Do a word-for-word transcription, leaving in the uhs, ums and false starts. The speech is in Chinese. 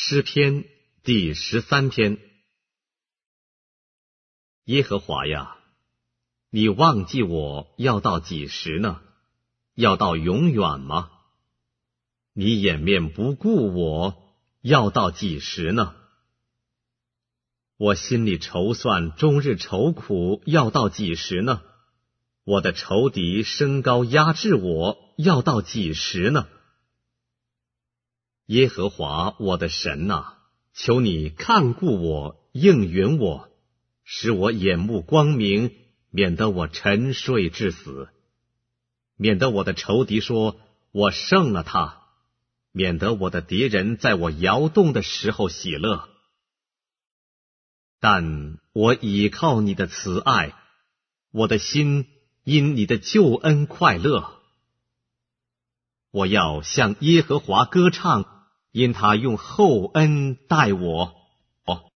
诗篇第十三篇。耶和华呀，你忘记我要到几时呢？要到永远吗？你掩面不顾我要到几时呢？我心里筹算，终日愁苦，要到几时呢？我的仇敌升高压制我，要到几时呢？耶和华我的神啊，求你看顾我，应允我，使我眼目光明，免得我沉睡至死，免得我的仇敌说我胜了他，免得我的敌人在我摇动的时候喜乐。但我倚靠你的慈爱，我的心因你的救恩快乐。我要向耶和华歌唱，因他用厚恩待我。